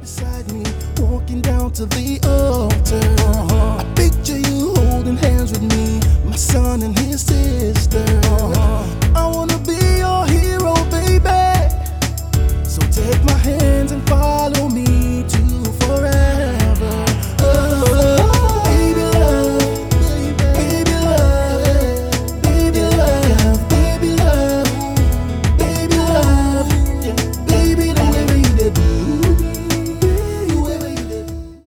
beside me, walking down to the altar. I picture you holding hands with me, my son and his sister.